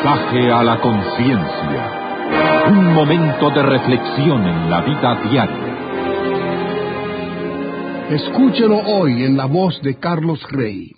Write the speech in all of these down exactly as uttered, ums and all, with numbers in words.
mensaje a la conciencia. Un momento de reflexión en la vida diaria. Escúchelo hoy en la voz de Carlos Rey.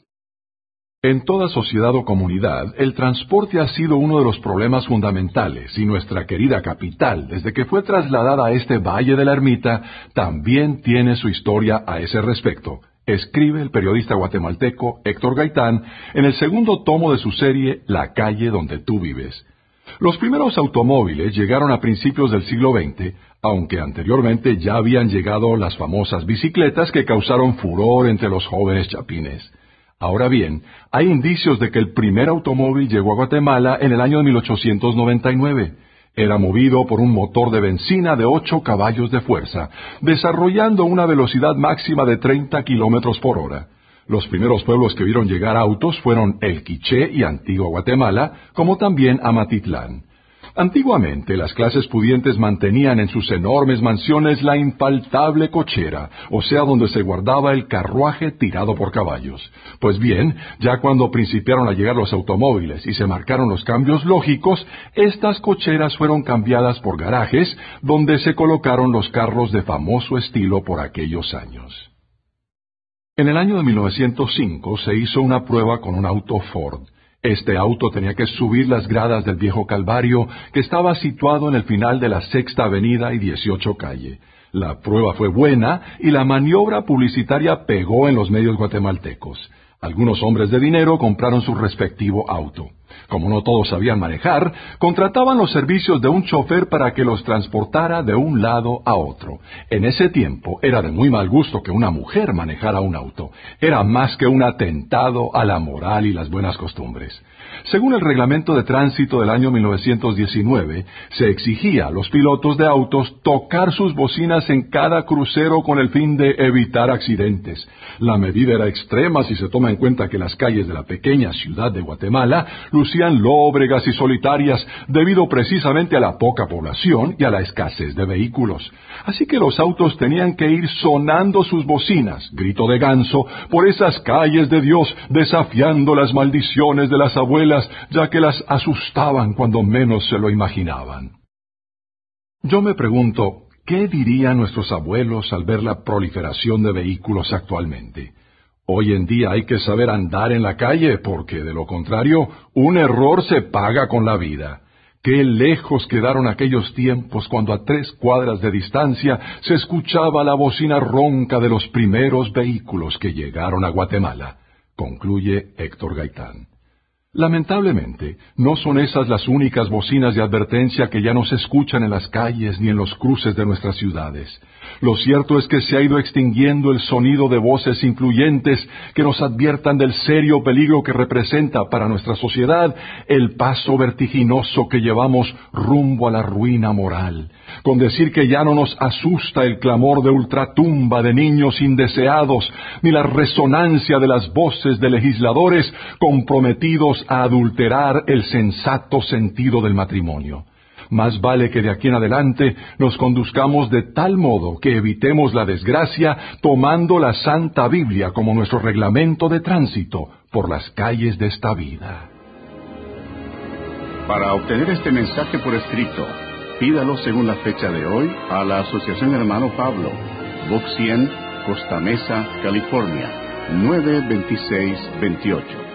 En toda sociedad o comunidad, el transporte ha sido uno de los problemas fundamentales, y nuestra querida capital, desde que fue trasladada a este Valle de la Ermita, también tiene su historia a ese respecto. Escribe el periodista guatemalteco Héctor Gaitán en el segundo tomo de su serie La calle donde tú vives. Los primeros automóviles llegaron a principios del siglo veinte, aunque anteriormente ya habían llegado las famosas bicicletas que causaron furor entre los jóvenes chapines. Ahora bien, hay indicios de que el primer automóvil llegó a Guatemala en el año de mil ochocientos noventa y nueve. Era movido por un motor de benzina de ocho caballos de fuerza, desarrollando una velocidad máxima de treinta kilómetros por hora. Los primeros pueblos que vieron llegar autos fueron El Quiché y Antigua Guatemala, como también Amatitlán. Antiguamente, las clases pudientes mantenían en sus enormes mansiones la infaltable cochera, o sea, donde se guardaba el carruaje tirado por caballos. Pues bien, ya cuando principiaron a llegar los automóviles y se marcaron los cambios lógicos, estas cocheras fueron cambiadas por garajes, donde se colocaron los carros de famoso estilo por aquellos años. En el año de mil novecientos cinco se hizo una prueba con un auto Ford. Este auto tenía que subir las gradas del Viejo Calvario, que estaba situado en el final de la Sexta Avenida y dieciocho Calle. La prueba fue buena y la maniobra publicitaria pegó en los medios guatemaltecos. Algunos hombres de dinero compraron su respectivo auto. Como no todos sabían manejar, contrataban los servicios de un chofer para que los transportara de un lado a otro. En ese tiempo era de muy mal gusto que una mujer manejara un auto. Era más que un atentado a la moral y las buenas costumbres. Según el reglamento de tránsito del año mil novecientos diecinueve, se exigía a los pilotos de autos tocar sus bocinas en cada crucero con el fin de evitar accidentes. La medida era extrema si se toma en cuenta que las calles de la pequeña ciudad de Guatemala lucían lóbregas y solitarias debido precisamente a la poca población y a la escasez de vehículos. Así que los autos tenían que ir sonando sus bocinas, grito de ganso, por esas calles de Dios, desafiando las maldiciones de las abuelas, ya que las asustaban cuando menos se lo imaginaban. Yo me pregunto, ¿qué dirían nuestros abuelos al ver la proliferación de vehículos actualmente? Hoy en día hay que saber andar en la calle, porque de lo contrario, un error se paga con la vida. Qué lejos quedaron aquellos tiempos cuando a tres cuadras de distancia se escuchaba la bocina ronca de los primeros vehículos que llegaron a Guatemala, concluye Héctor Gaitán. Lamentablemente, no son esas las únicas bocinas de advertencia que ya no se escuchan en las calles ni en los cruces de nuestras ciudades. Lo cierto es que se ha ido extinguiendo el sonido de voces influyentes que nos adviertan del serio peligro que representa para nuestra sociedad el paso vertiginoso que llevamos rumbo a la ruina moral. Con decir que ya no nos asusta el clamor de ultratumba de niños indeseados, ni la resonancia de las voces de legisladores comprometidos a adulterar el sensato sentido del matrimonio. Más vale que de aquí en adelante nos conduzcamos de tal modo que evitemos la desgracia tomando la Santa Biblia como nuestro reglamento de tránsito por las calles de esta vida. Para obtener este mensaje por escrito, pídalo según la fecha de hoy a la Asociación Hermano Pablo, Box cien, Costa Mesa, California, nueve dos seis dos ocho.